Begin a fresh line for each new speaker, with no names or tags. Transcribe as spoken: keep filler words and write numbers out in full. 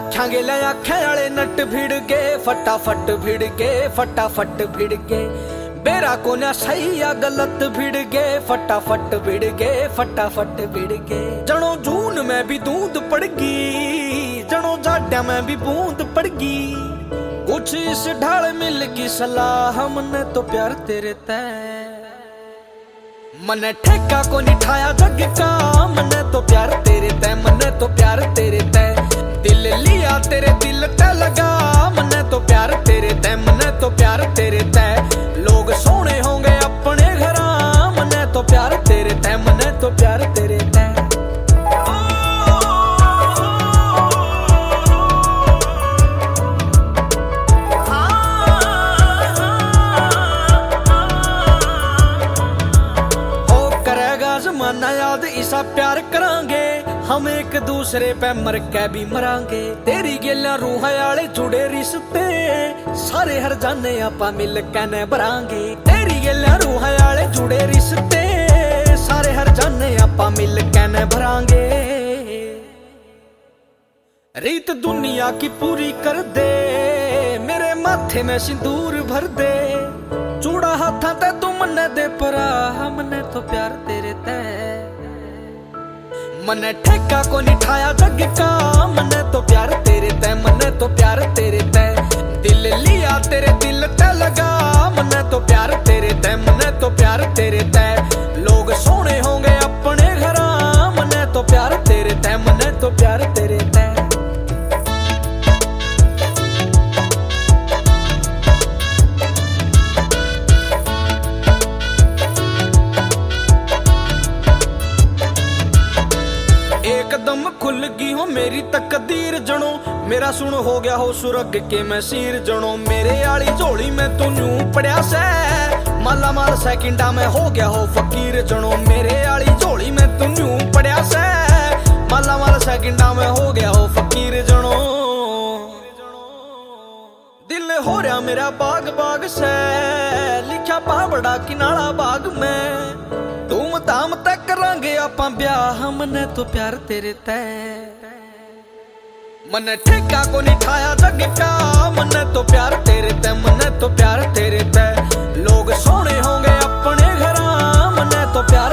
रखांगे ले आखे वाले नट भिड़ गए, फटाफट भिड़ गए, फटाफट भिड़ गए। बेरा को ना सही या गलत भिड़ गए, फटाफट भिड़ गए, फटाफट भिड़ गए। जनो जून में भी दूध पड़गी, जनो जाड्या में भी बूंद पड़गी। कुछ इस ढाल मिल की सलाह, हमने तो प्यार तेरे तय। मने ठेका को नहीं ठाया जग का, मने तो प्यार तेरे तय, मने तो प्यार तेरे तय। दिल लिया तेरे दिल ते लगा, मने तो प्यार तेरे तय, मने तो प्यार तेरे तय। लोग सोने होंगे अपने घरा, मने तो प्यार तेरे तय, मने तो प्यार तेरे तय। जमाना याद इसा प्यार करांगे, हम एक दूसरे पे मर के भी मरांगे। तेरी गेला रूह आले जुड़े रिश्ते, सारे हर जाने आपा मिल के न भरांगे। तेरी गेला रूह आले जुड़े रिश्ते, सारे हर जाने आपा मिल के न भरांगे। रीत दुनिया की पूरी कर दे, मेरे माथे में सिंदूर भर दे। चूड़ा हाथा ते तू मन्ने दे परा, हमने तो प्यार तेरे तय। मने ठेका को नहीं ठाया जग का, मने तो प्यार तेरे तय, मने तो प्यार तेरे तय। दिल लिया तेरे दिल ते लगा, मने तो प्यार तेरे तय, मने तो प्यार तेरे तय। लोग सोने होंगे अपने घरा, मने तो प्यार तेरे तय, मने तो प्यार तेरे तय। एकदम खुल गई हो मेरी तकदीर जनो, मेरा सुन हो गया हो सुरग के मैं सिर जनो। मेरे आली झोली में तू न्यू पड़या से, माला माल सेकंडा में हो गया हो फकीर जनो। मेरे आली झोली में तू न्यू पड़या से, माला माल सेकंडा में हो गया हो फकीर जनो। दिल हो रहा मेरा बाग बाग से, लिखा पावड़ा किनारा बाग में। धूम धाम तक करांगे आपां ब्याह, हमने तो प्यार तेरे तय। मने ठेका को नहीं ठाया जग का, मने तो प्यार तेरे तय, मने तो प्यार तेरे तय। लोग सोने होंगे अपने घरा, मने तो प्यार